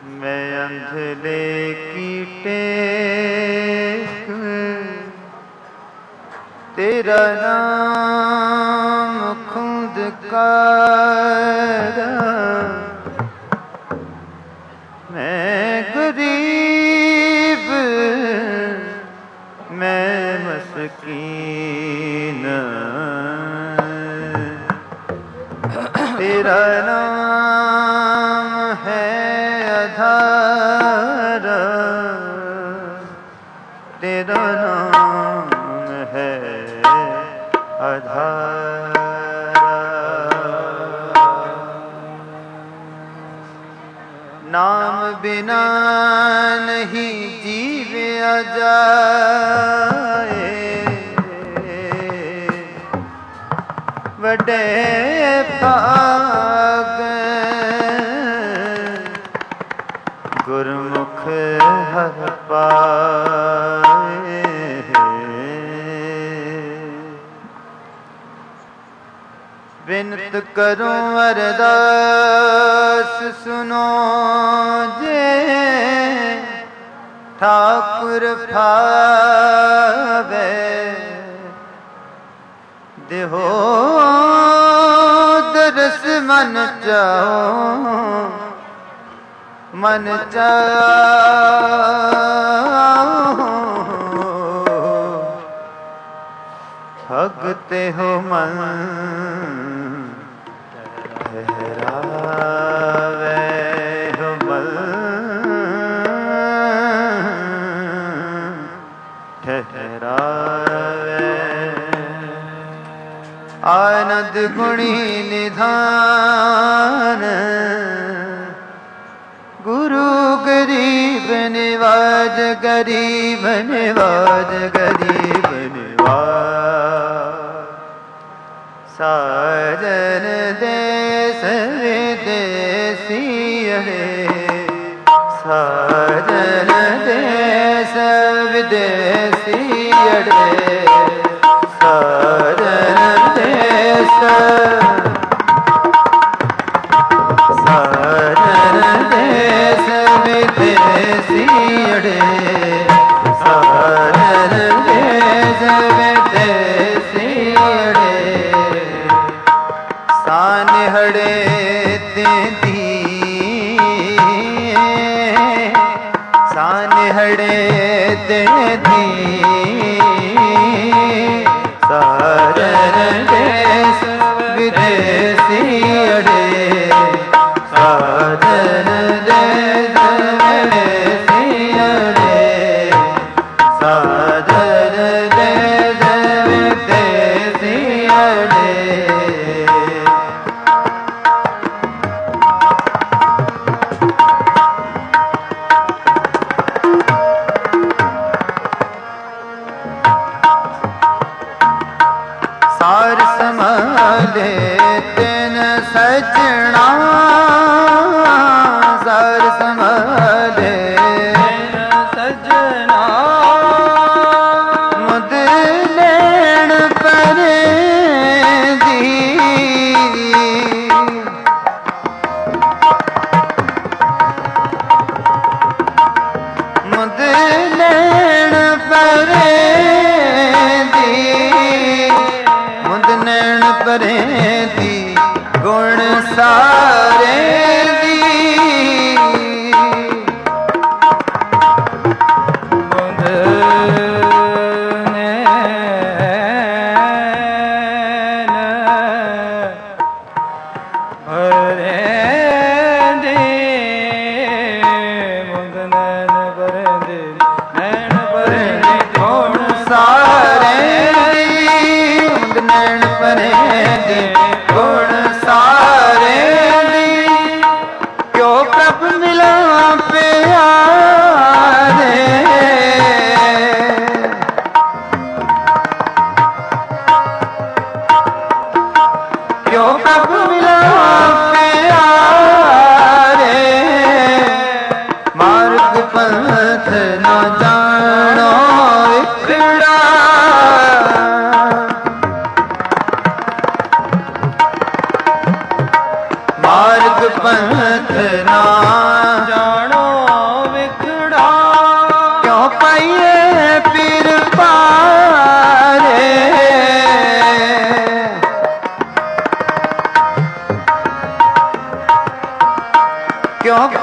मैं अंधले की टेक तेरा नाम खुद का, मैं गरीब मैं मस्कीन, तेरा नाम है आधार, तेरा नाम है आधार। नाम बिना नहीं जीविया जाए, वडे भाग गुरमुख हर पाए। बिनत करूं अरदास सुनो जे, ठाकुर भावे देहो दरस मन चाहो, मन चाहो भगते हो मन ठहरावे हो मन ठहरावे। आनंद गुणी निधान गुरु गरीब निवाज, गरीब निवाज, गरीब निवाज। साजन देश विदेशी अड़े, साजन देश विदेशी अड़े, साजन देश साजन देश विदेशी अड़े, साजन देश विदेशी अड़े। सानिहड़े तेंदी, सानिहड़े तेंदी, साजन देश विदेशी अड़े, साजन देश विदेशी अड़े, साजन देश विदेशी अड़े। सार संभाले तेन सजना, सार संभाले तेन सजना, मुद लेण परे दी, मुद लेण परे दी, मुद नैण परे दी गुण सारे दी, मुद नैण परे दी, मुद नैण परे दी, नैण परे दी गुण सारे दी, मुद नैण परे दी गुण सारे दी।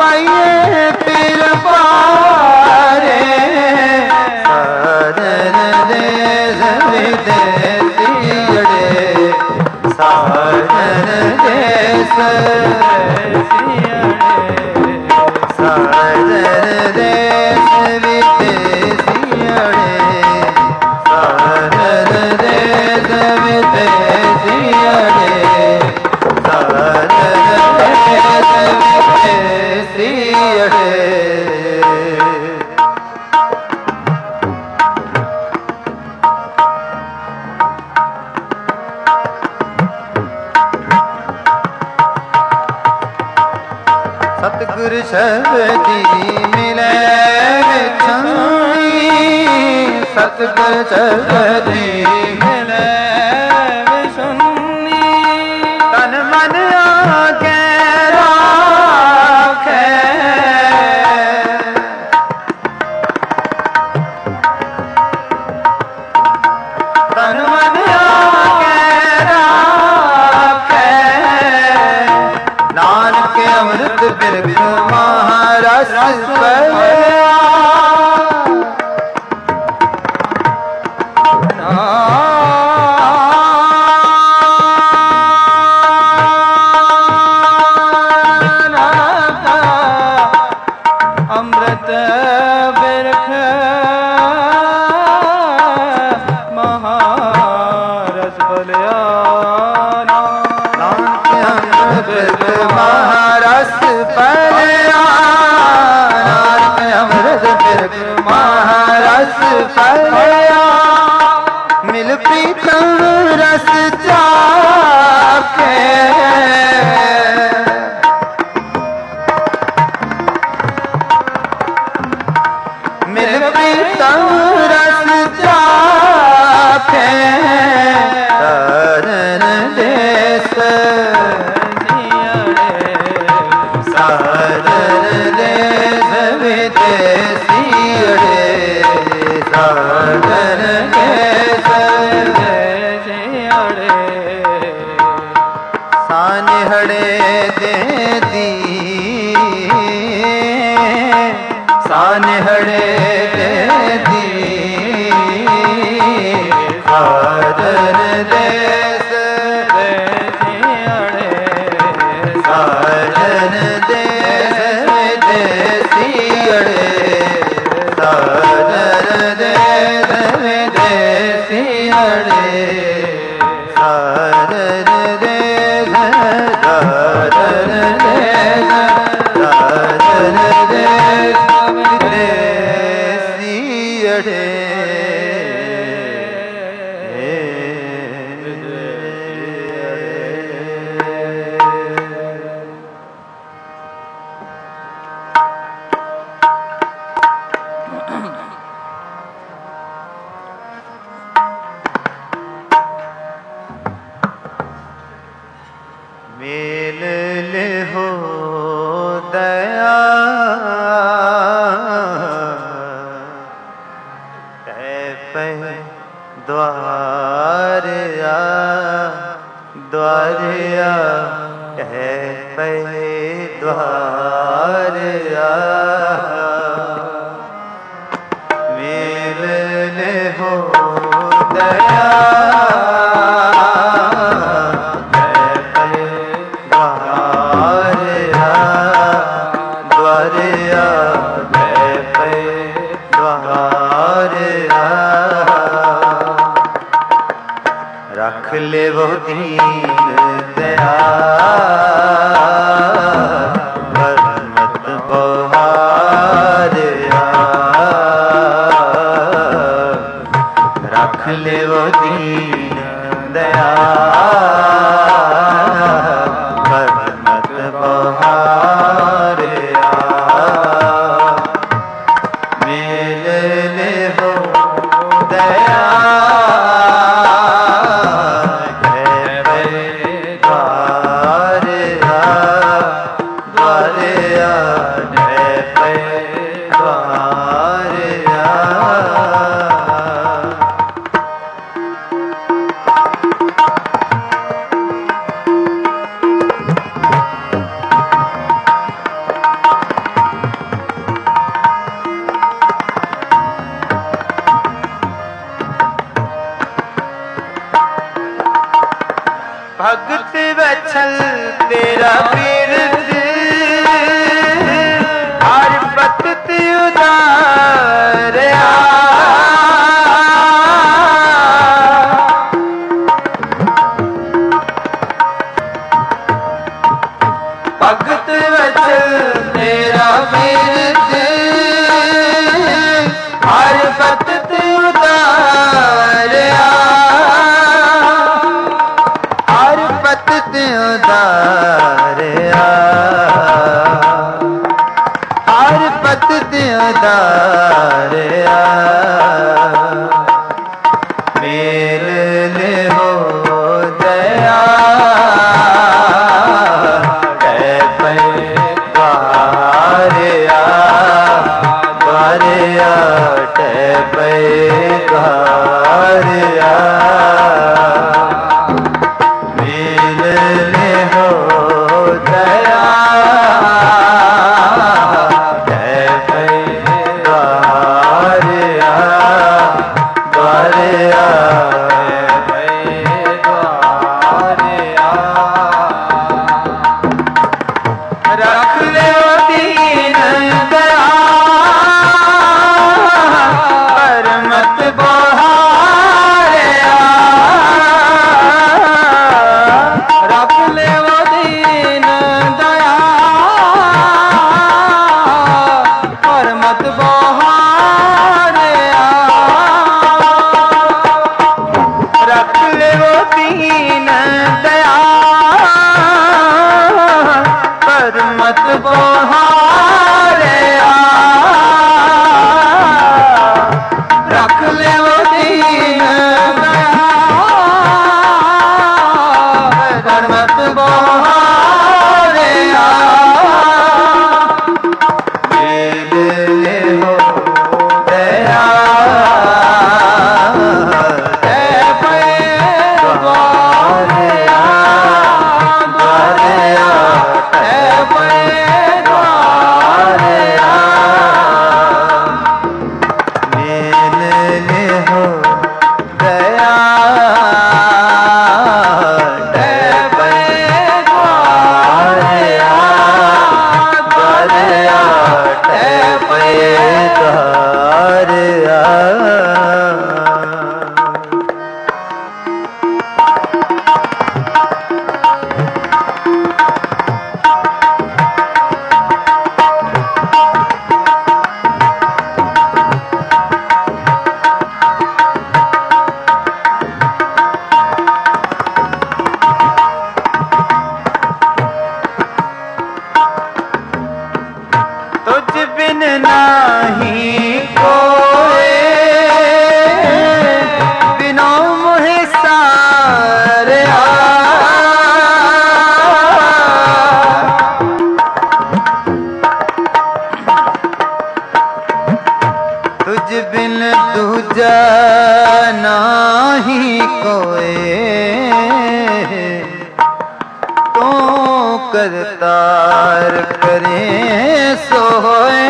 पाइए पीर पारे सारन देश विदेशियड़े सारन देश सारन देश विदेशियड़े सारन देश विदेशियड़े सारन देश विदेशियड़े सतगुर शब्दी मिले विछुनी सतगुर शब्दी मिले विछुनी तन मन आगे राखे तन मन आगे राखे नानक अमृत बिरख महारस पया अमृत बिरख महारस पया नानक अमृत बिरख महारस पया नानक अमृत बिरख महारस पया मिल प्रीतम रस चाखे मिल प्रीतम रस चाखे सारन देश सारन देश विदेशियड़े सारन देश विदेशियड़े सानिहड़े दे दी सानिहड़े दे दी सारन देश विदेशियड़े सारन देश विदेशियड़े सारन देश विदेशियड़े सारन देश सारन देश सारन देश विदेशियड़े मेल ले हो दया पे द्वारिया द्वारिया पे द्वारिया मेल ले हो दया रख ले वो दीन दया मत बहारिया रख ले वो दीन दया मत बहारिया मेल ले हो दया भगत वत्सल तेरा बिरद हर पत उदारया भगत वत्सल तेरा बिरद हर पत उदारया हर पत उदारया हर पत उदारया मेल ले हो दया करतार करें सोए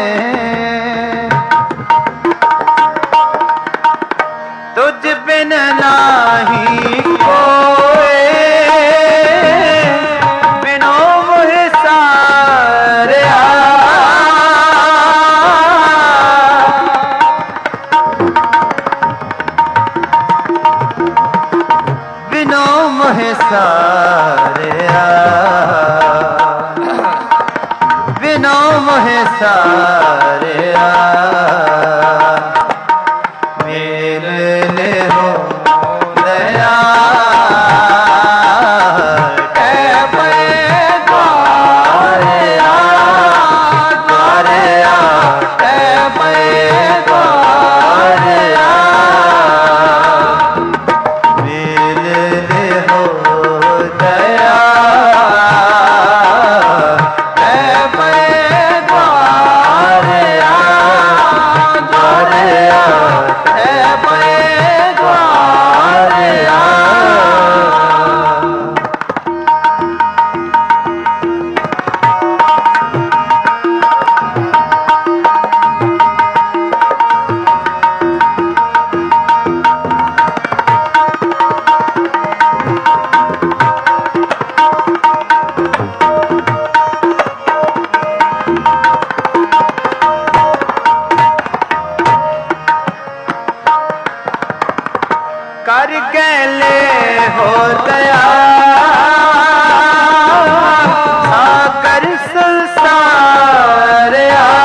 तुझ बिन नाही कोई बिनो मोहे सारिया बिनो मोहे सारिया बिनो मोहे सारिया मेरे हो दया हो दया सागर संसार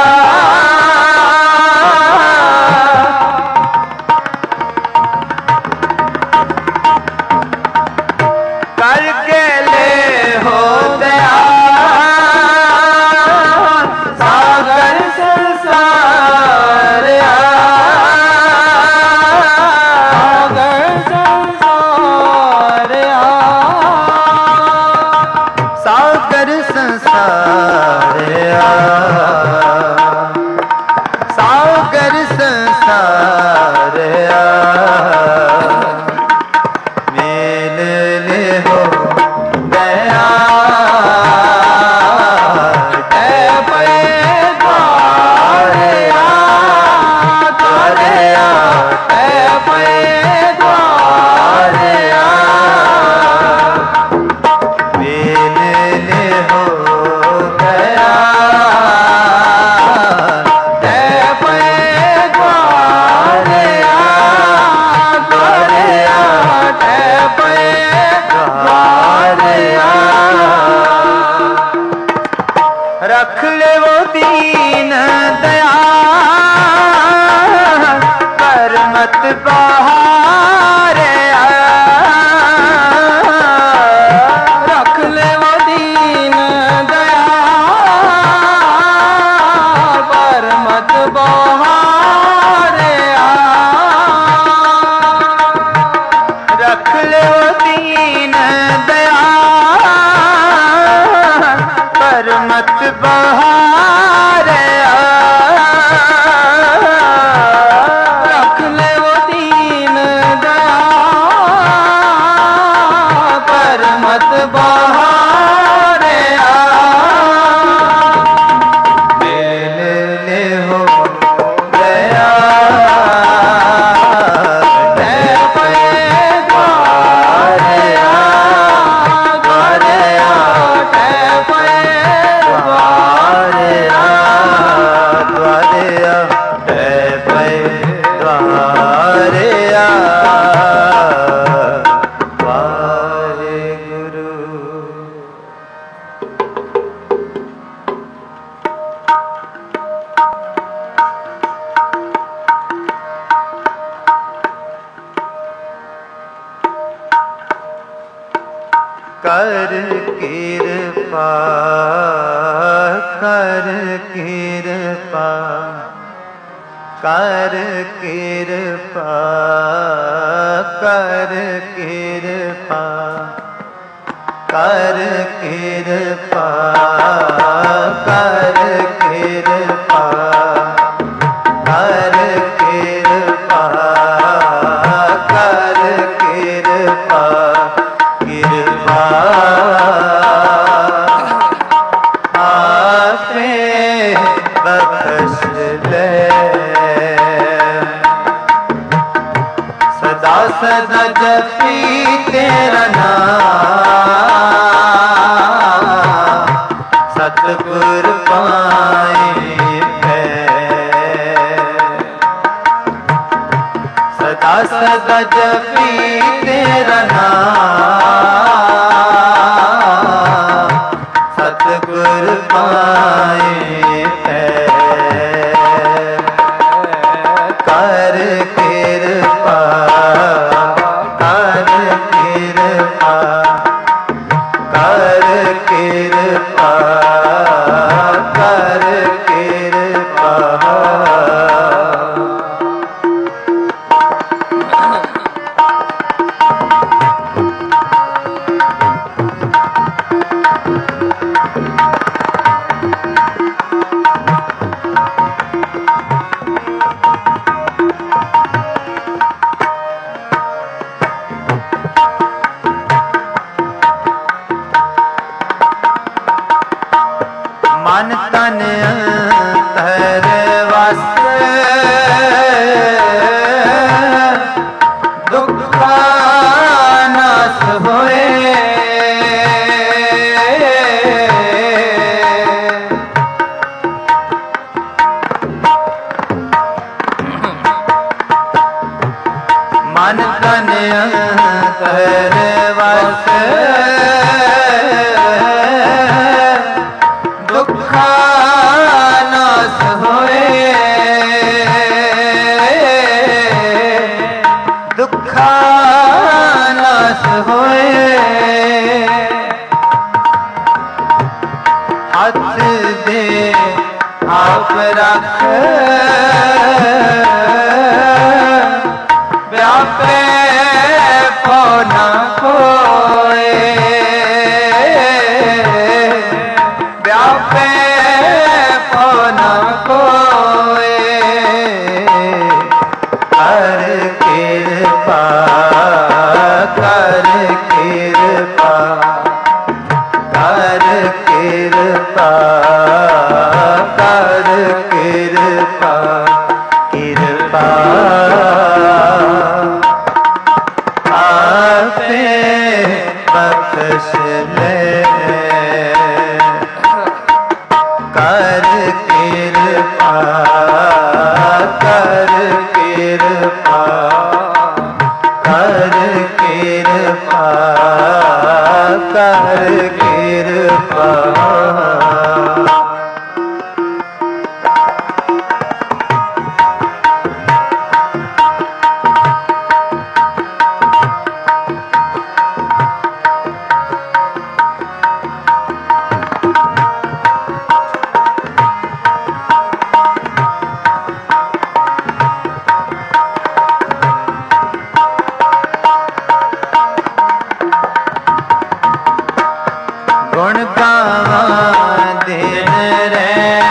करके ले हो दया सागर संसार सागर संसार सागर संसार मेल ले हो दया पे द्वार पे द्वार मेल ले हो दया पे द्वार पे द्वार रख ले वो दीन दया पर मत बहार रख ले वो दीन दया पर मत बहार रख ले वो दीन दया पर मत बहार रख ले वो दीन दया पर मत बहार मेल ले हो दया पे द्वार कर कृपा कर कृपा कर कृपा कर कृपा कर कृपा कर कृपा कर कृपा कर कृपा कृपा आपे बख्श ले सदा सदा जपी तेरा नाम सतगुर पाए सदा सदा जपी तेरा नाम सतगुर पाए कर कृपा कर कृपा कर कृपा कर कृपा मन तन अंतर वास रख व्यापे को न कोय व्यापे को न कोय कर कृपा कर कृपा कर कृपा कर कृपा कृपा आपे बख्श ले कर कृपा कर कृपा कर कृपा कर कृपा गुण गावा दिन रे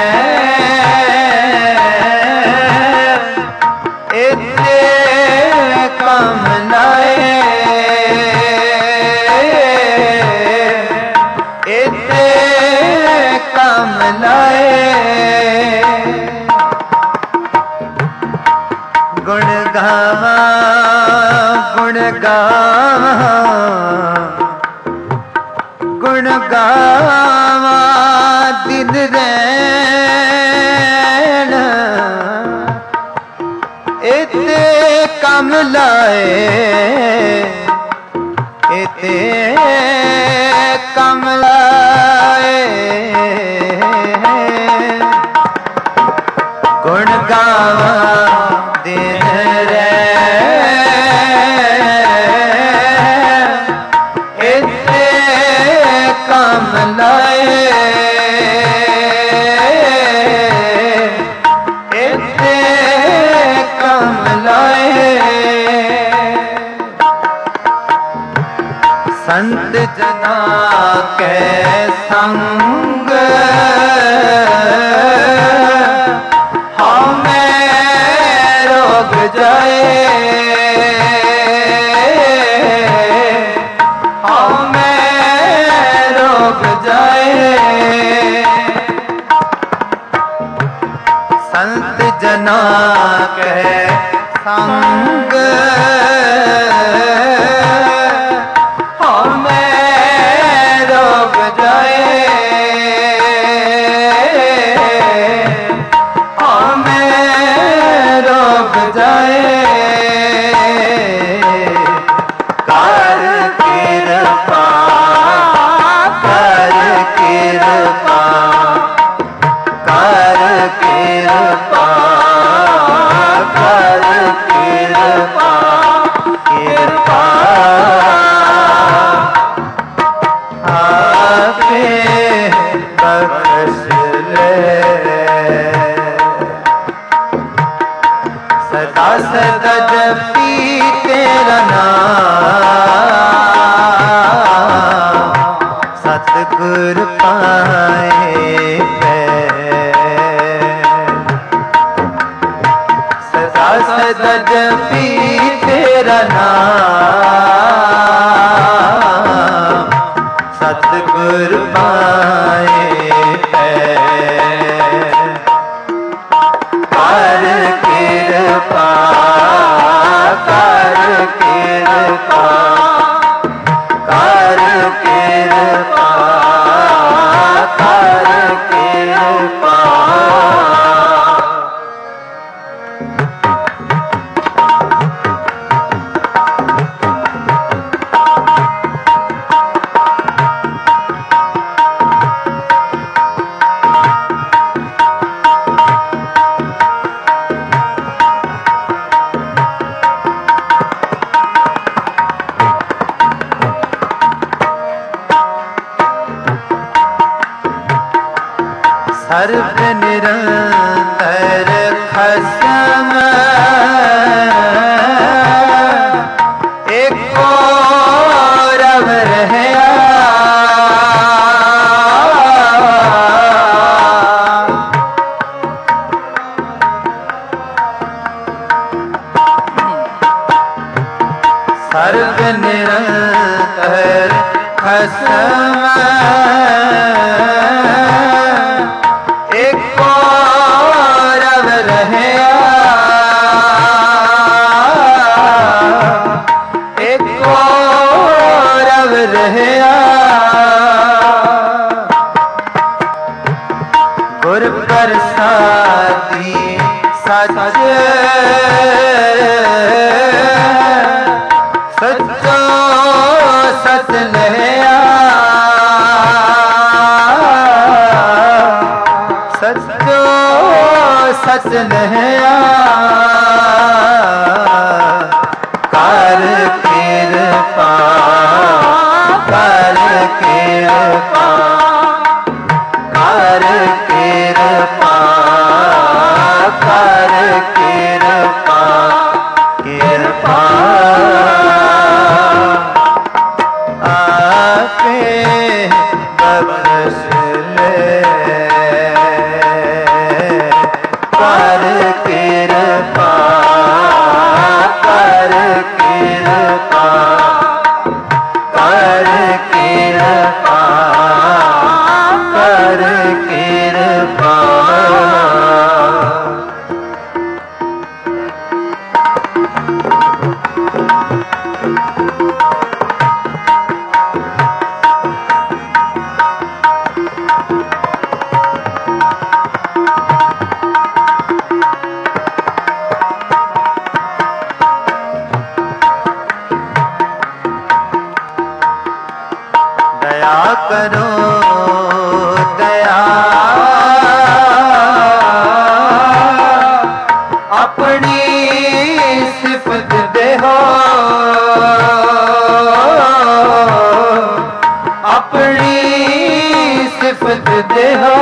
इते कम लाए इते कम लाए गुण गावा गुण गावा गुण गावा दिन रैन इते कम लाए इते कम लाए गुण गावा दिन कम लाए इते कम लाए संत जना के संग हमें रोग जाए संत जना के संग हमें रोग जाए हमें रोग जाए कर कृपा कर कृपा कर कृपा कर कृपा कृपा आपे बख्श ले सदा सदा जपी तेरा नाम सतगुर पाए सदा सदा जपी तेरा नाम सतगुर पाए कर कृपा कर कृपा कर कृपा कर कृपा निरंतर खसम एक रव रहे एक रव रहे गुर प्रसादी सच सचो सच लहया सचो सच लहया कर कृपा कर कृपा कर कृपा कर कृपा कृपा आपे बख्श ले कर कृपा कर कृपा कर कृपा कर कृपा दया करो दया अपनी सिफत देहो अपनी सिफत देहो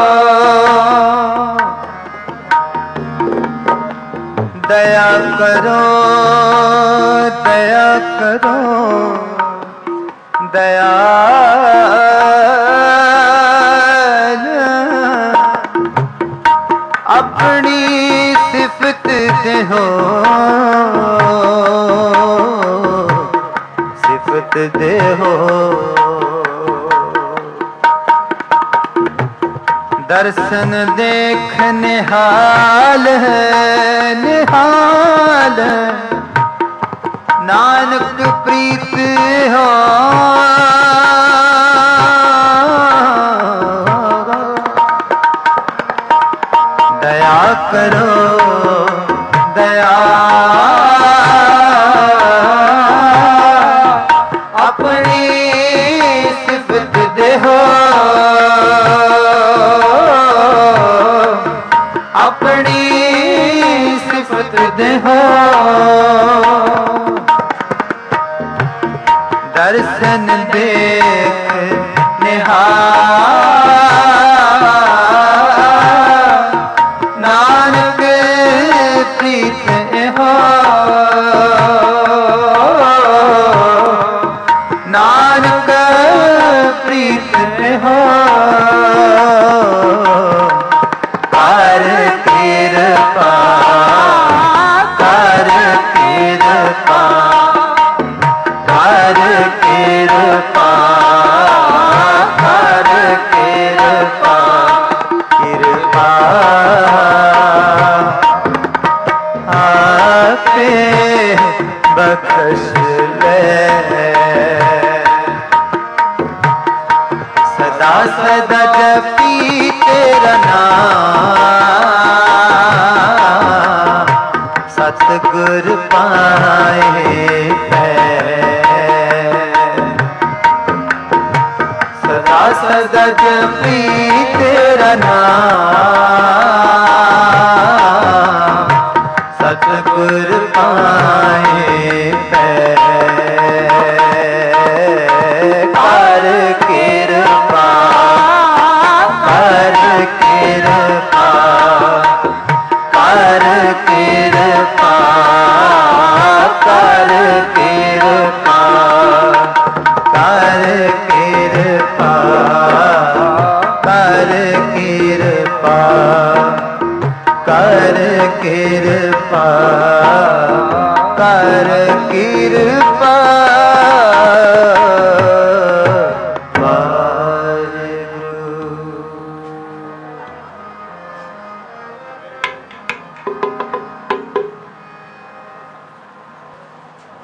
दया करो दया करो दया अपनी सिफत देहो सिफत देहो दर्शन देख निहाल है निहाल नानक प्रीत हो दया करो दया अपनी सिफत देहो अपनी सिफत देहो दर्शन देख निहाल नानक प्रीत हो नानक प्रीत हो कर कृपा कर कृपा कर कृपा कर कृपा कृपा आपे बख्श ले सदा सदा जपी तेरा नाम सतगुर पाए सदा सदा जपी तेरा नाम सतगुर पाए कर कृपा कर कृपा कर कृपा कर कृपा कर कृपा कर कृपा कर कृपा कर कृपा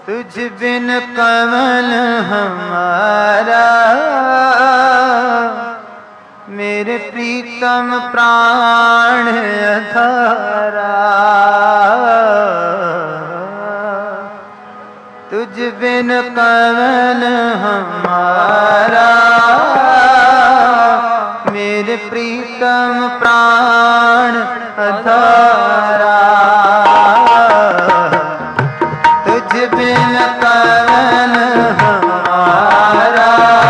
तुझ बिन कवन हमारा, मेरे प्रीतम प्राण अधारा। तुझ बिन कवन हमारा, मेरे प्रीतम प्राण अधारा। तुझ बिन कवन हमारा,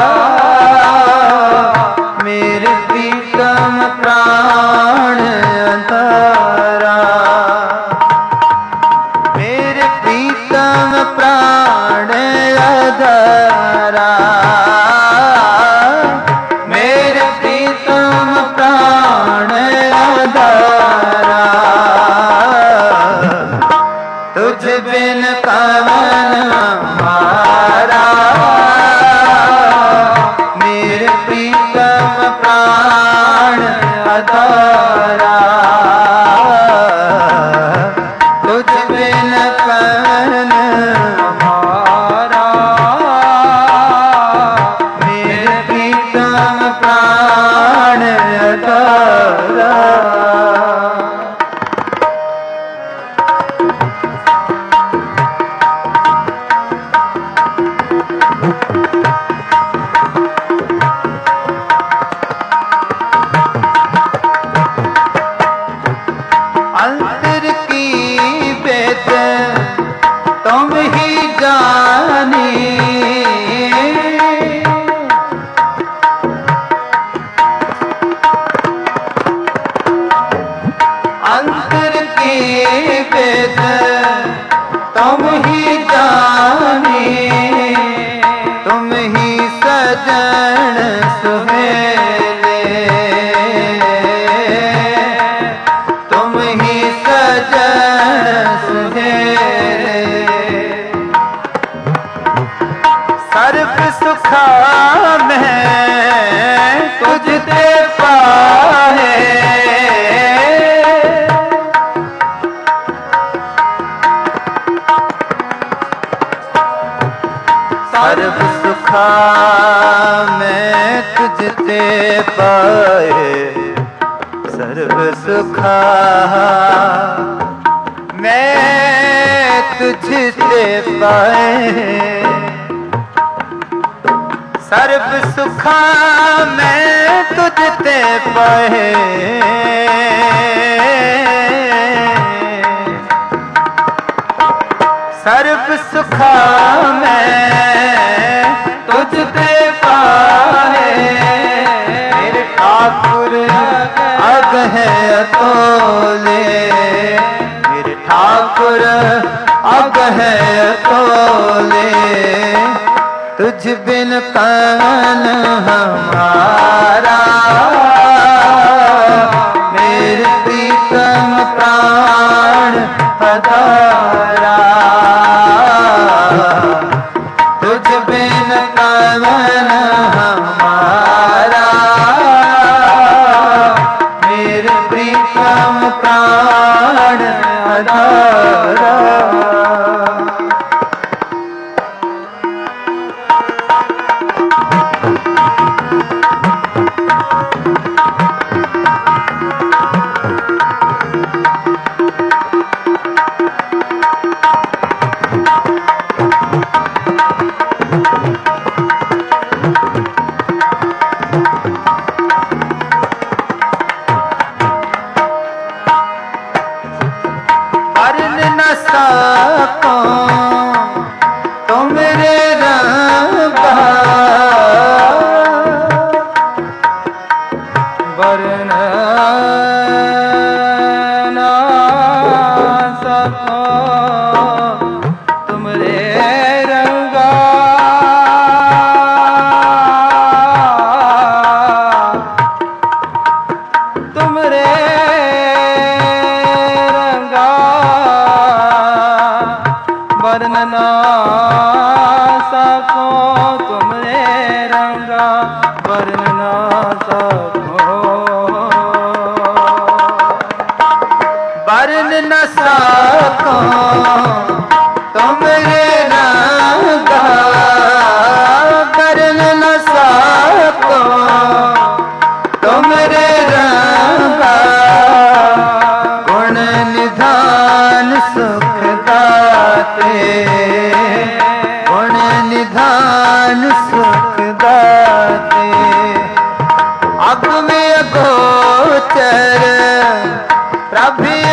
मेरे प्रीतम प्राण अधारा। मेरे प्रीतम प्राण अधारा, मेरे प्रीतम प्राण अधारा। तुझ बिन कवन हमारा, मेरे प्रीतम प्राण अधारा। तुझ बिन कवन हमारा, मेरे प्रीतम प्राण अधारा। अंतर की बेत तुम ही जानी, अंतर की बेत तुम ही जानी। तुम ही सजन सुहेले, तुम ही सजन सुहेले। सर्व सुखा में तुझते पाए, सर्व सुखा में तुझते पाए। सर्व सुखा मैं तुझते पाए। सर्व सुखा मैं तुझते पाए। सर्व सुखा मैं तुझते पाए। मेरे ठाकुर अग है अतोले, मेरे ठाकुर अग है अतोले। तुझ बिन कवन हमारा, मेरे प्रीतम प्राण अधारा। तुझ बिन कवन हमारा, मेरे प्रीतम प्राण अधारा। वर्ण न सको तुमरे रंगा, वर्ण न सको तुमरे रंगा। तुमरे रंगा वर्ण न सको तुमरे रंगा, वर्ण न सको। वर्ण न सको तुमरे रंगा,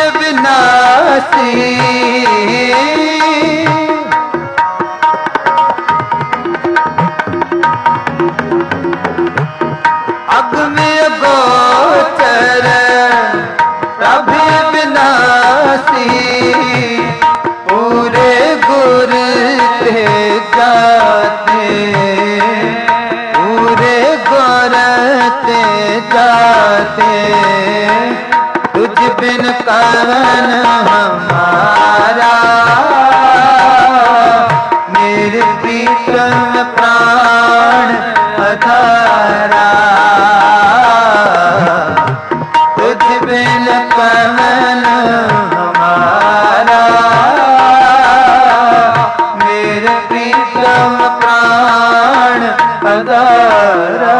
विनाशी अग्नि गोचर प्रभु विनाशी पूरे गुर ते जाते पूरे गुर ते जाते तुझ बिन कवन हमारा मेरे प्रीतम प्राण अधारा तुझ बिन कवन हमारा मेरे प्रीतम प्राण अधारा।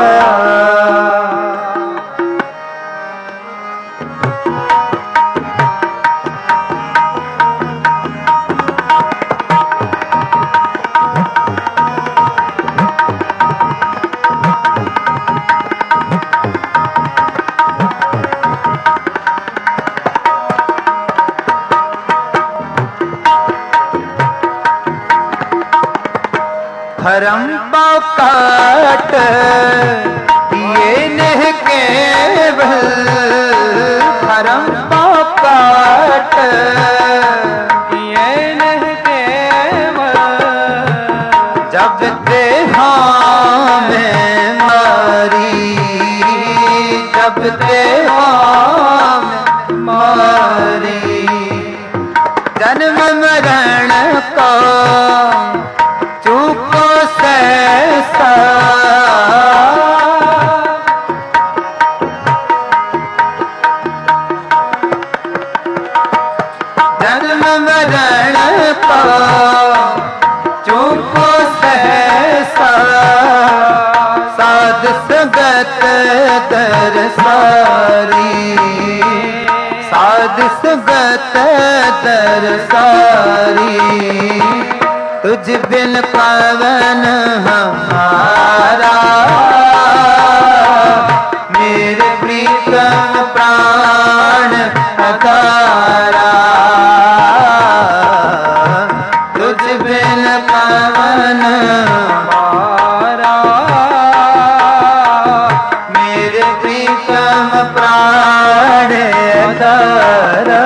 धर्म काट ये नह केवल धर्म काट ये नह केवल जब देहा में मारी जब देहा में मारी जन्म मरण को चूको सहसा जन्म मरण को चूको सहसा साध संगत दरसारी साध संगत दरसारी तुझ बिन पवन हमारा मेरे प्रीतम प्राण अधारा तुझ बिन पवन हमारा मेरे प्रीतम प्राण अधारा।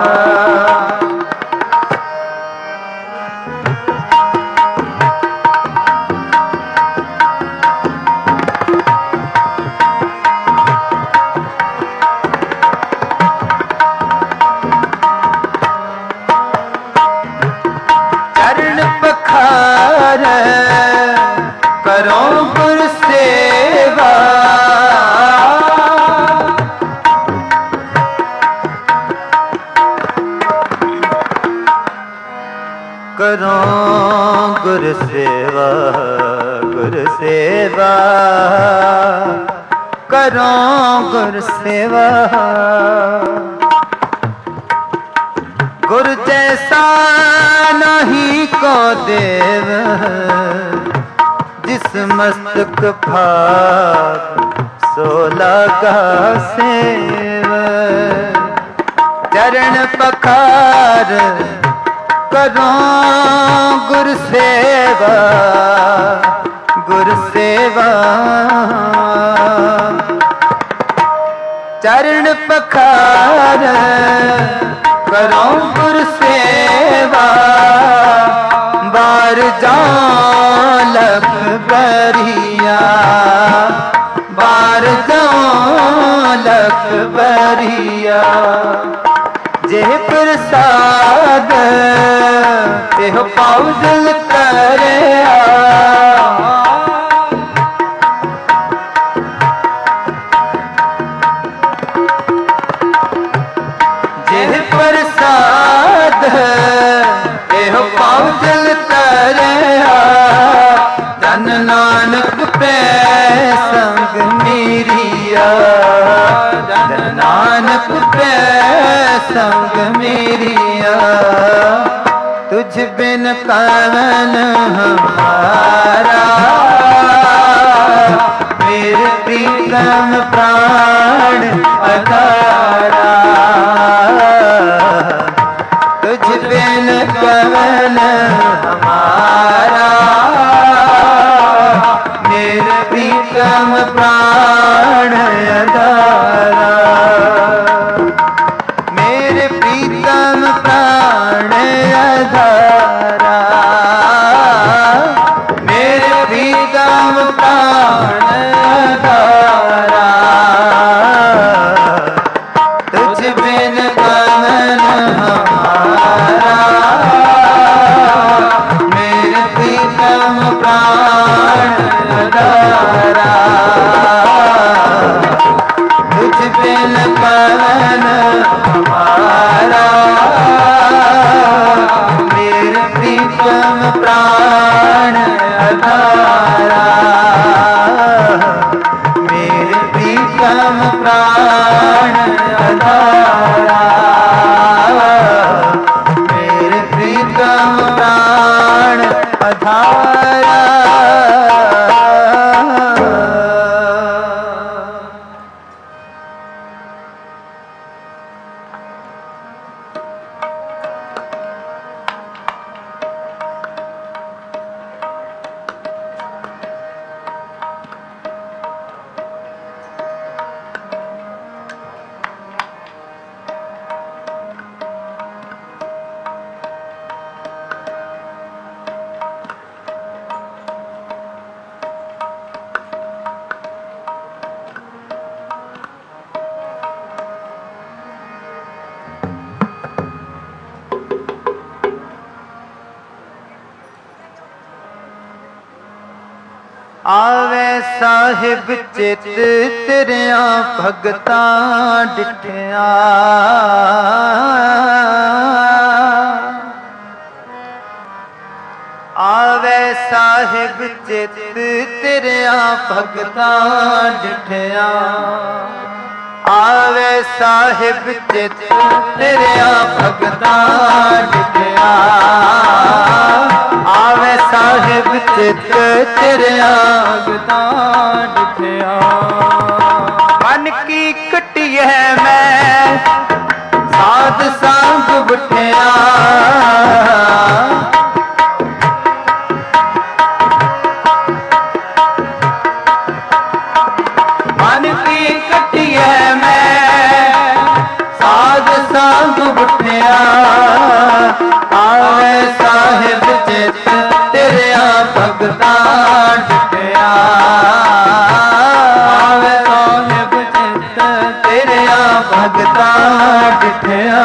करो गुर सेवा करो गुर सेवा गुर सेवा करो गुर सेवा गुर जैसा नहीं को देव जिस मस्तक भाग सोला का सेव चरण पखार करो गुर सेवा गुर सेवा चरण पखार करो गुर सेवा बार जाऊं लख बरिया बार जाऊं लख बरिया जे प्रसाद तेह पाउजल करे जे प्रसाद तेह पाउजल करे धन नानक पे संग मेरिया धन नानक पे संग मेरिया तुझ बिन कवन हमारा मेरे प्रीतम प्राण अधारा कवन हमारा, मेरे प्रीतम प्राण आधारा, मेरे प्रीतम प्राण आधारा, मेरे प्रीतम प्राण आधारा, तुझ बिन कवन हमारा, मेरे प्रीतम प्राण आधारा, तुझ बिन कवन हमारा, मेरे प्रीतम प्राण आधारा, मेरे प्रीतम प्राण आधारा, मेरे प्रीतम प्राण आधारा। आवे साहिब चित तेरिया भगतां डिठिया, आवे साहिब चित तेरिया भगतां डिठिया, आवे साहिब चित तेरिया भगतां डिठिया, आवे साहिब चित तेरिया भगतां डिठिया, मन की कटी है मैं साध संग बिठिया, मन की कटी है मैं साध संग बिठिया, आवे साहिब चित तेरिया भगतां डिठिया, आवे साहिब चित तेरिया भगतां डिठिया,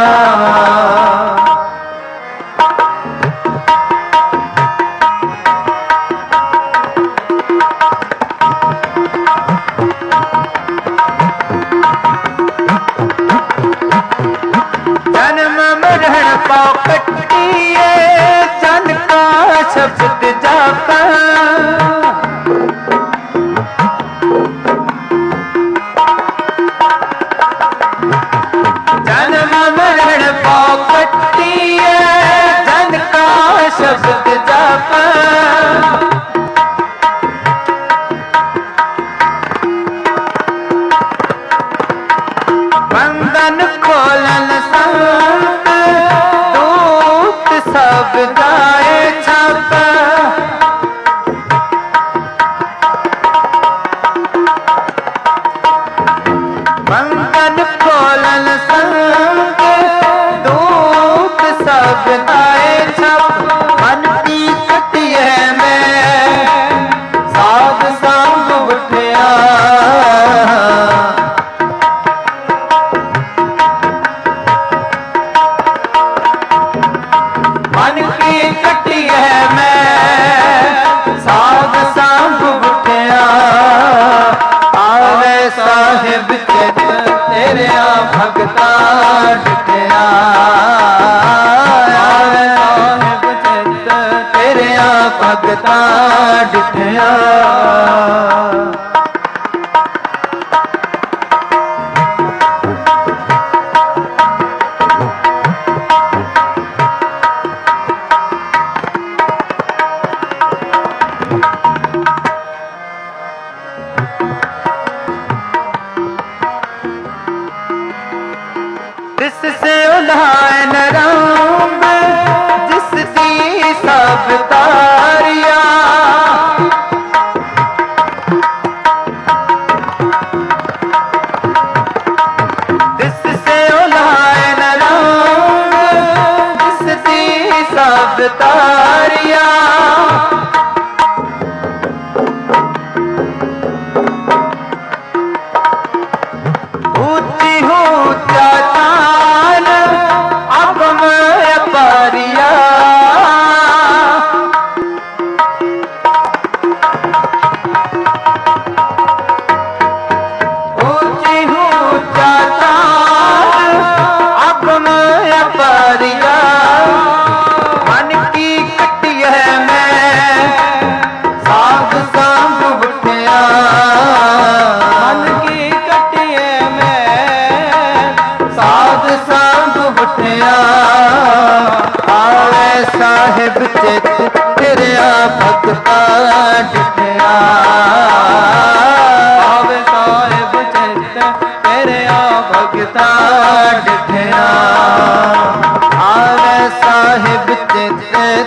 जन्म मरण पाओ कटिए जन का शब्द जापा, जन्म मरण पाओ कटिए जन का शब्द जापा, बंधन खोलन संत दूत सब जाए छप, बंधन खोलन संत दूत सब जाए छप, मन की कटी है मैं साध संग बिठिया, मन की कटी है मैं साध संग बिठिया, आवे साहिब चित तेरिया भगतां डिठिया, आवे साहिब चित तेरिया भगतां डिठिया, जिससे उल्हाए न राम, जिस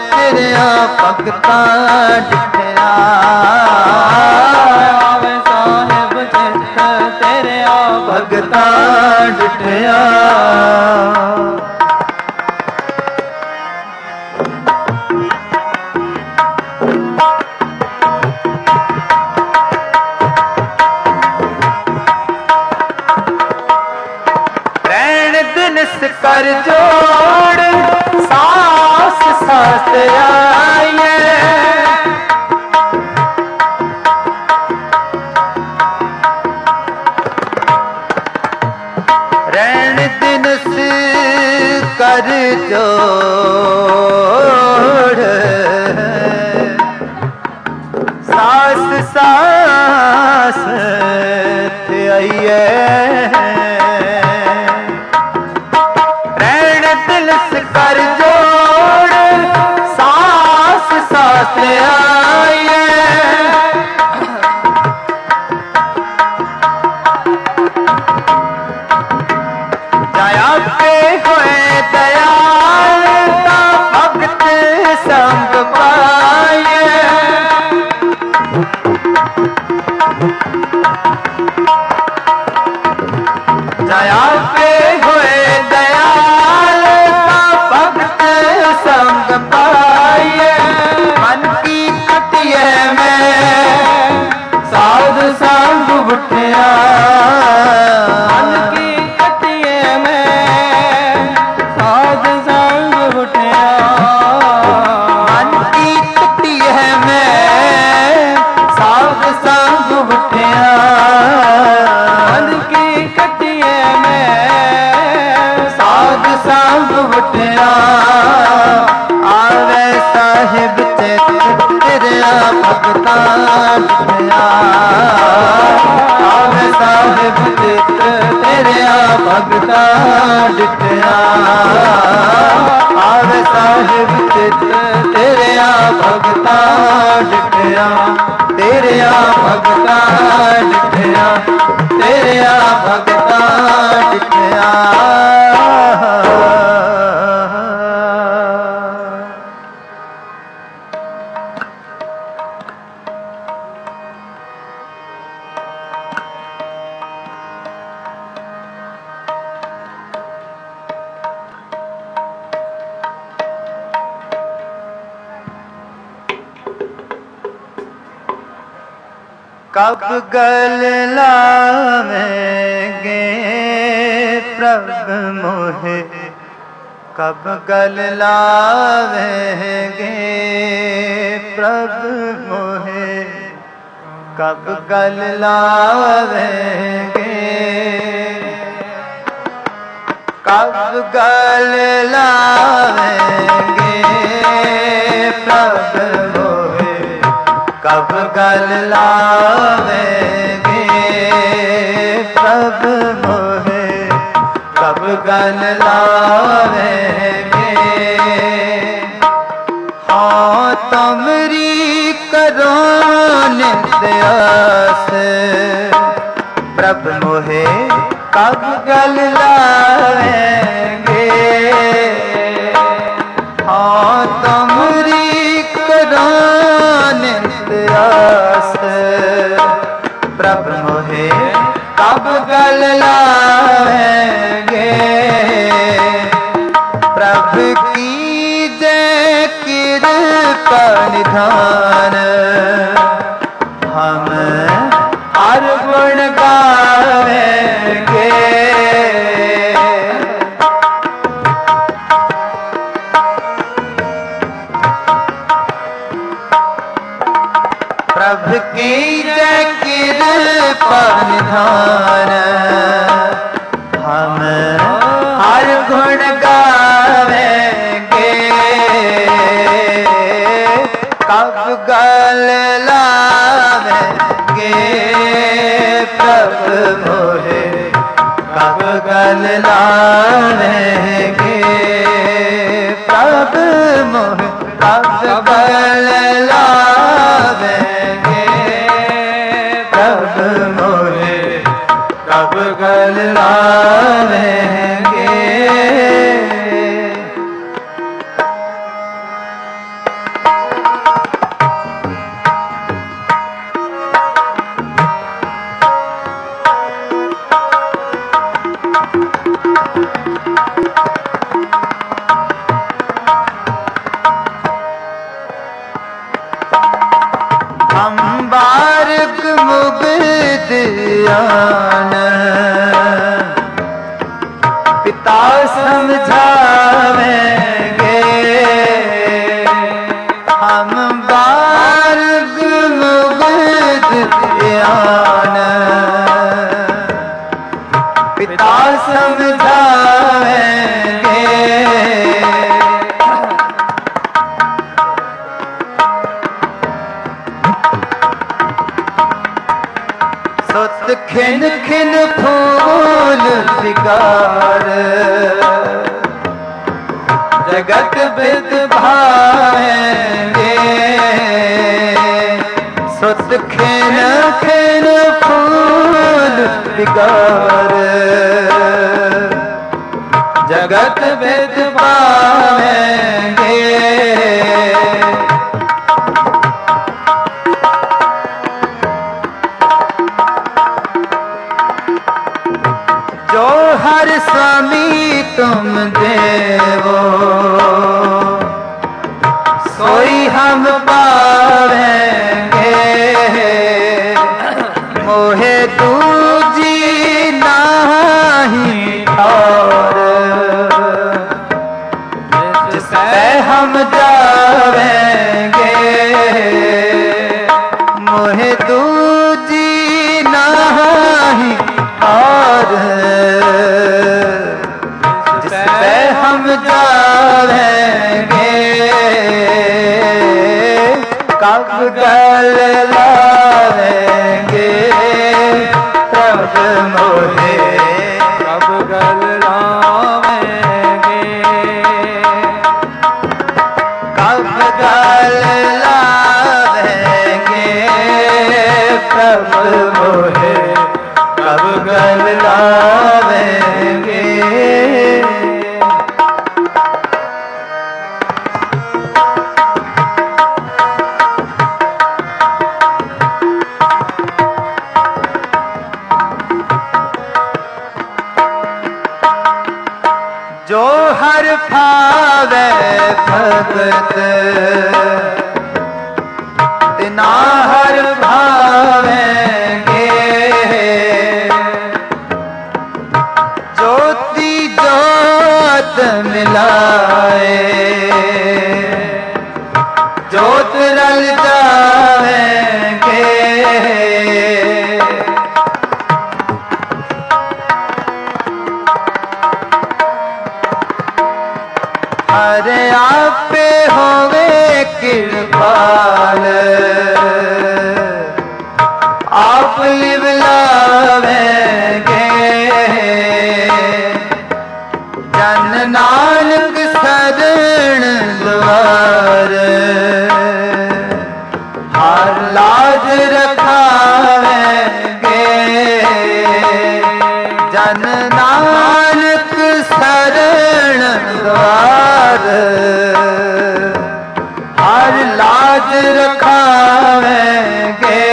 तेरिया भगता डिठिया आवे साहिब चित तेरिया भगता डिठिया कर जोड़ सास सास आए रैन दिन से कर जोड़ सास सास आइए कर जोड़ सास सास आए दया पे हुए दयाल का भक्त संग पाए दया पे हुए दयाल संग पाए मन की कटिए में साध संग उठिया मन की कटिए में साध संग उठिया मन की कटिए में साध संग उठिया मन की कटिए में साध संग उठिया आवे साहिब चित तेरिया भगता डिठिया आवे साहिब चित तेरिया भगता डिठिया आवे साहिब चित तेरिया भगता डिठिया तेरिया भगता डिठिया तेरिया भगता डिठिया कब गल लावेंगे प्रभु मोहे कब गल लावेंगे प्रभु मोहे कब गल लावेंगे कब गल लावेंगे प्रभु मोहे कब गल लावेंगे प्रभु मोहे कब गल लावेंगे हाँ तुमरी करो नित्यास प्रभु मोहे कब गल लावेंगे हाँ तुमरी करो नित्यास प्रभु मोहे कब गल लावेंगे प्रभु की जय कृपा निधान हम हर गुण गावेंगे प्रभु की जय कृपा निधान हम हर गुण गावेंगे कब गल लावेंगे प्रभु मोहे कब गल लावेंगे प्रभु मोहे कब गल लावेंगे प्रभु मोहे कब गल लावेंगे ध्यान पिता समझावेंगे हम बार्ग मुग्ध ध्यान पिता समझावेंगे सुत खिन खिन फूल विकार जगत विद भाएंगे सुत खिन खिन फूल विकार जगत विद भाएंगे जो हर स्वामी तुम देवो सोई हम पावेंगे मोहे दूजी नाही और जिससे हम जावेंगे मोहे दूजी नाही और जिससे हम जावेंगे कब गल लावेंगे प्रभु मोहे कब गल लावेंगे कब गल लावेंगे प्रभु मोहे कब गल लावेंगे जो हर भावे भगत तिना हर भावेंगे ज्योति जोत मिलाए जोत रल जाएंगे अरे आप पे होवे कृपाल आप लिवलावेंगे जन नानक शरण द्वार हर लाज रखावेंगे जन नानक शरण द्वार हर लाज रखावेंगे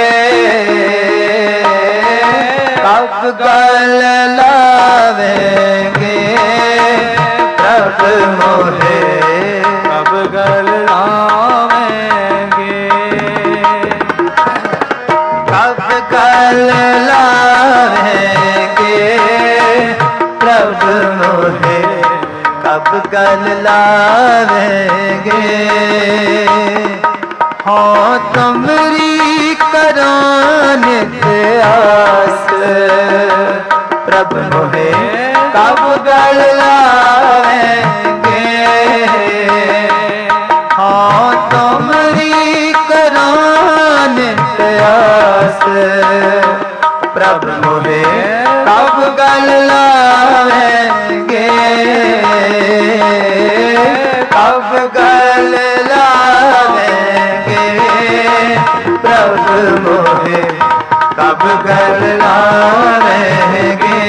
कब गल लावेंगे प्रभु मोहे कब गल लावेंगे कब गल लावेंगे प्रभु मोहे कब गल लावेंगे हो तुमरी करो नित आस प्रभु मोहे कब गल लावेंगे हो तुमरी करो नित आस प्रभु मोहे कब गल लावेंगे कब गल लावेंगे प्रभु मोहे कब गल लावेंगे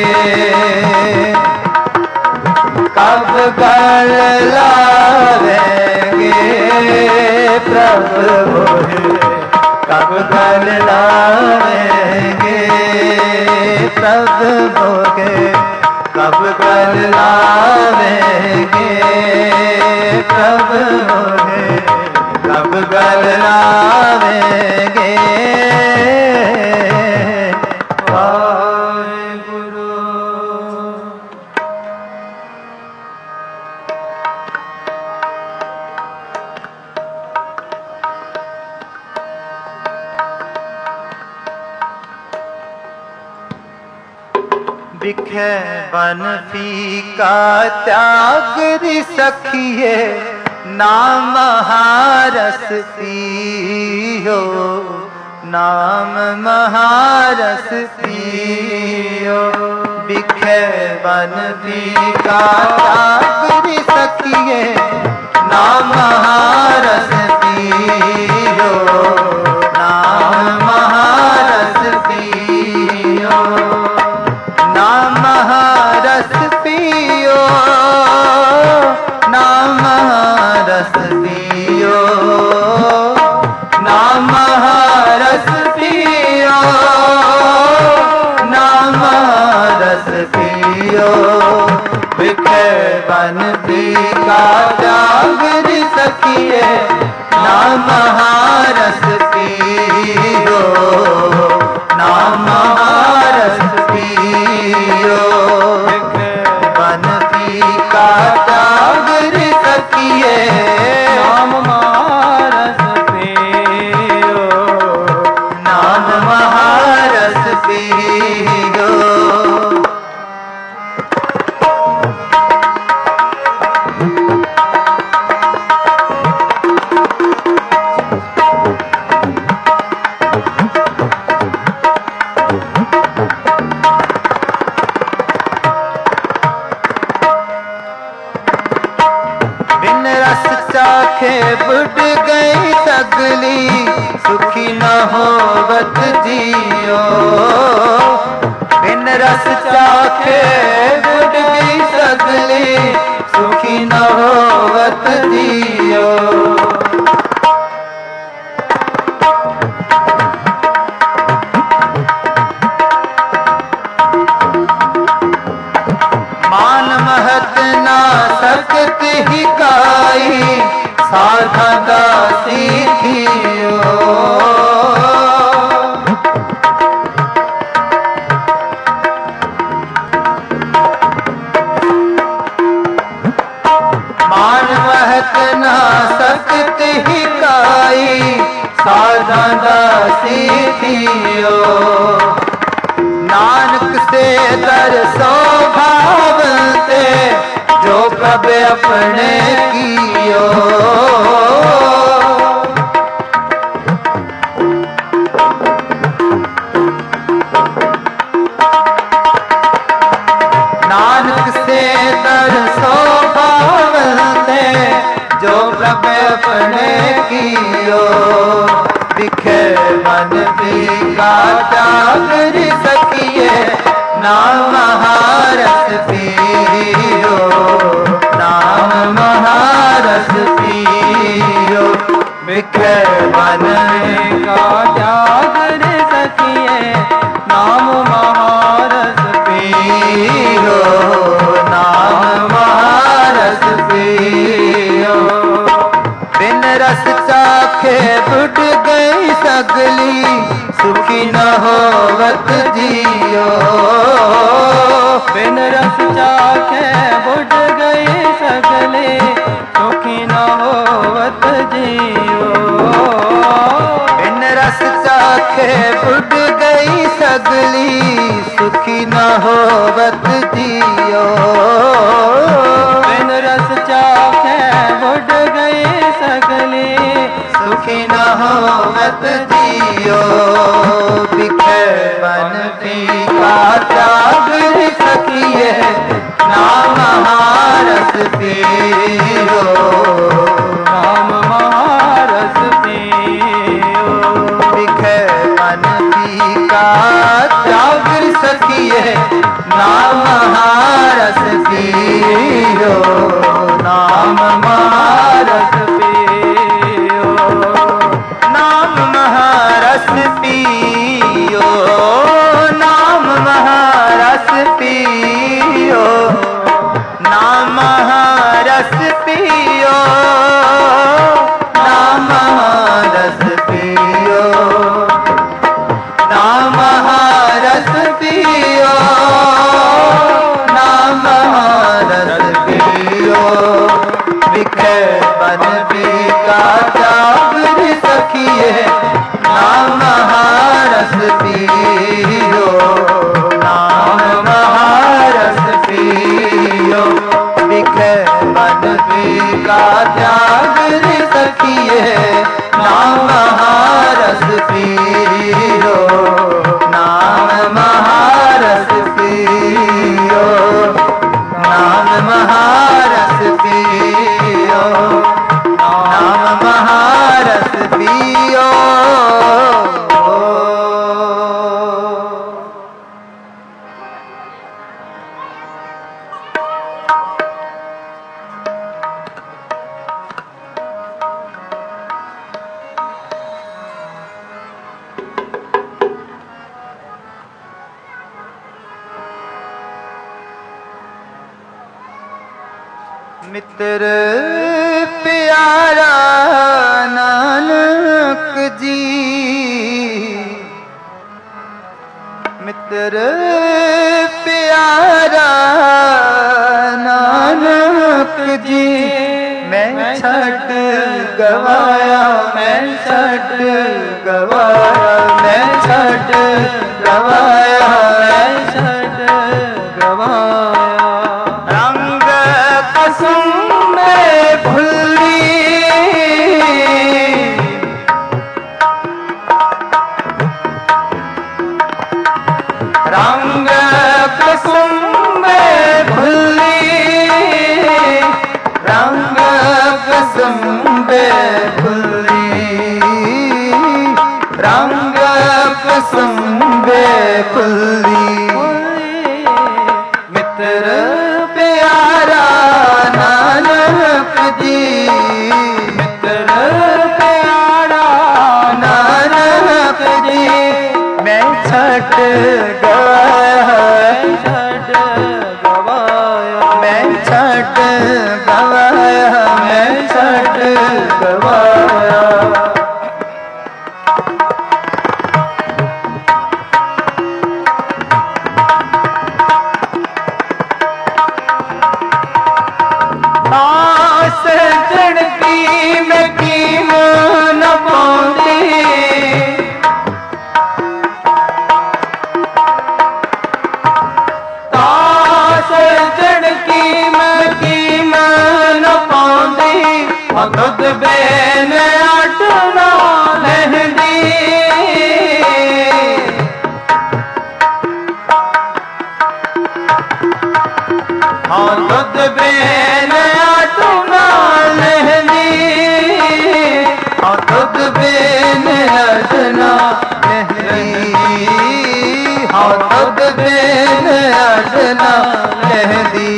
कब गल लावेंगे प्रभु मोहे कब गल लावेंगे प्रभु मोहे कब गल लावेंगे प्रभु मोहे कब गल लावेंगे बिखे बन फीका त्याग रि सखिए, नाम महारस पियो, नाम महारस पियो। बिखे बन फीका त्याग रि सखिए, नाम महारस पियो, नाम महारस पियो, नाम महारस पियो, नाम महारस पियो, नाम महारस पियो, नाम महारस पियो। बिखे बन फीका त्याग रि सखिए, नाम महारस पियो, नाम महारस पियो। बिखे बन फीका त्याग रि सखिए, नाम महारस पियो, नाम महारस पियो। बिन रस चाखे बुढ़ गई सगली, सुखी न होवत जियो। बिन रस चाखे बुढ़ गई सगली, सुखी न होवत जियो। मान महत ना सकत ही काई, साधा दासी थियो। मान महत ना सकत ही काई, साधा दासी थियो। नानक से दर सौभावते, जो कब अपने कियो। नानक से दर सौभावते, जो कब अपने कियो। बिखे मन फीका त्याग रि सखिए, नाम महारस पियो, नाम महारस पियो। बिखे मन का त्याग रि सखिए, नाम महारस पियो, नाम महारस पियो। बिन रस चाखे बुढ़ गई सगली, सुखी न होवत जियो। बिन रस चाखे बुढ़ गई सगले, सुखी न होवत जियो। बिन रस चाखे बुढ़ गई सगली, सुखी न होवत जियो। बिन रस चाखे बुढ़ गई सगले, सुखी न होवत जियो। बिखे बन फीका त्याग रि सखिए, नाम महारस पियो, नाम महारस पियो। बिखे बन फीका त्याग रि सखिए, नाम महारस पियो, नाम महारस पियो, नाम महारस पियो, नाम महारस पियो, नाम महारस पियो, नाम महारस पियो, नाम महारस पियो, नाम महारस पियो। बिखे बन फीका त्याग रि सखिए, नाम महारस पियो, नाम महारस का त्याग रे सखिए, नाम महारस पियो, नाम महारस पियो, नाम महारस पियो, नाम महारस पियो। मित्र प्यारा नानक जी, मित्र प्यारा नानक जी, मैं छठ गवाया, मैं छठ गवाया, मैं छठ गवाया, मैं छठ गवाया। रंग कसम में भूली, रंग कसम में भूली, रंग कसम में भूली, रंग कसम में भूली। मित्र प्यारा नानक जी, मित्र प्यारा नानक जी, मैं छठ गवाया, छठ गवाया, मैं छठ गवाया, मैं छठ गवाया। सजन की मैं कीमत न पाऊंगी, सजन की मैं कीमत न पाऊंगी, खुद बेन अटना लहंदी, हाँ खुद बेन अटना लहंदी, हाँ खुद बेन अटना लहंदी, हाँ खुद बेन अटना लहंदी।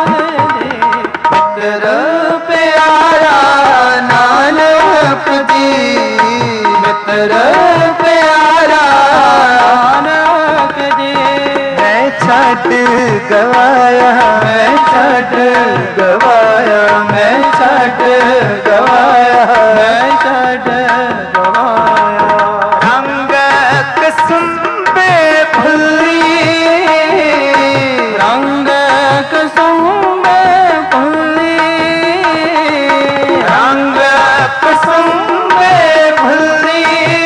मित्र प्यारा नानक जी, मित्र प्यारा नानक जी, मैं छठ गवाया, मैं छठ गवाया, मैं छठ गवाया, मैं छठ गवाया। रंग कसम पे भूली, रंग कसम में भूली, रंग कसम में भूली,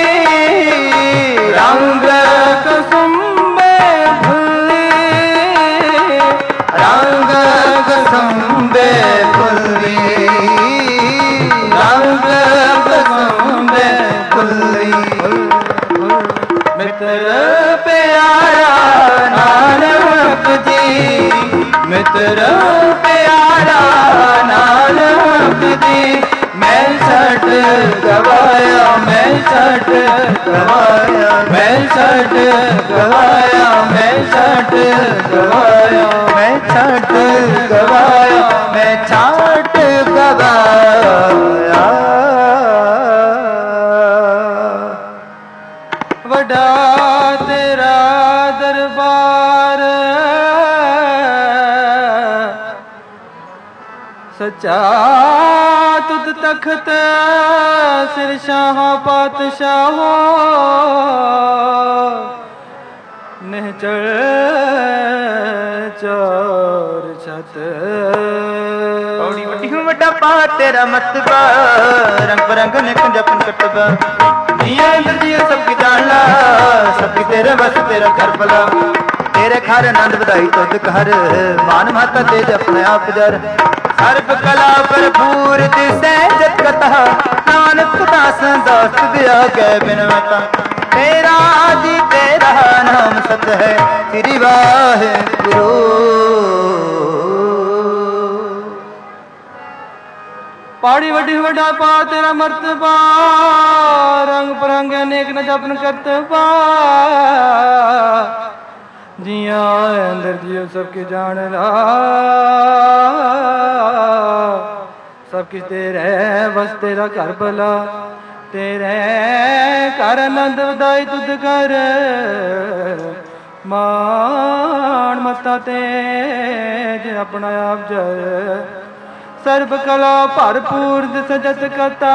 रंग कसम में भूली, रंग कसम में भूली, रंग कसम में भूली। मित्र प्यारा नानक जी, मित्र प्यारा नानक जी, मैं छठ गवाया, मैं छठ गवाया, मैं छठ गवाया, मैं छठ गवाया, मैं छठ गवाया, मैं छठ गवाया। वडा तेरा दरबार, सच्चा तुद तख्त, सिर शाह पातशाह, निहचड़ चोर छत। औड़ी वड्डी हूँ वड्डा पा तेरा मतबा, रंग बरंग ने कुंजापन कटबा, जिया जिया सबकी जानला, सबकी तेरे बस तेरा घर भला, तेरे घर आनंद बधाई तुद घर, मान माता तेज अपने आप जर, ਸਰਬ ਕਲਾ ਭਰਪੂਰ ਦਿਸੈ ਜਤ ਕਥਾ ਨਾਨਕ ਦਾਸ ਦਾਸ ਦਿਆ ਗੈ ਬਿਨਵਤਾ ਤੇਰਾ ਜੀ ਤੇਰਾ ਨਾਮ ਸਤ ਹੈ ਸ੍ਰੀ ਵਾਹਿਗੁਰੂ ਪਾੜੀ ਵੱਡੀ ਵੱਡਾ ਪਾ ਤੇਰਾ ਮਰਤਬਾ ਰੰਗ ਪਰੰਗ ਅਨੇਕ ਨ ਜਪਨ ਕਰਤਬਾ जिया अंदर जियो सबके जान ला सब किस तेरे बस तेरा घर भला तेरे कर आनंद वधाई तुद कर मान मता तेज अपना आप जय सर्व कला भरपूर सजत कथा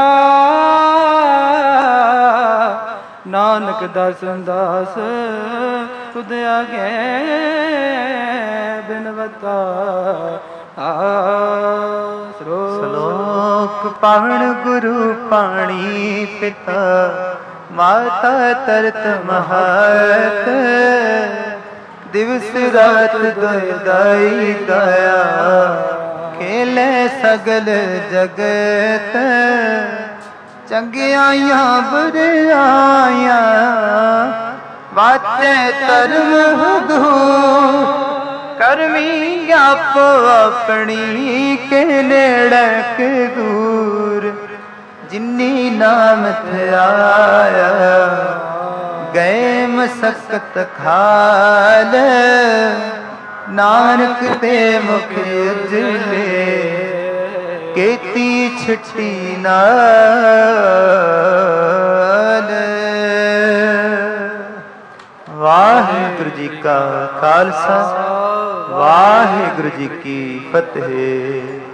नानक दर्शन दास तुद आगे बिनवता श्लोक पावन गुरु पाणी पिता माता तरत महत दिवस रात दाई दया खेले सगल जगत चंगियाइया बुराइया वाचे धर्म दूर करमी आपो अपनी के नेड़े के दूर जिन्नी नाम ध्याया गए मसकत खाल नानक ते मुख उजले केती छिट्टी नाल वाहिगुरु जी का खालसा वाहिगुरु जी की फतेह।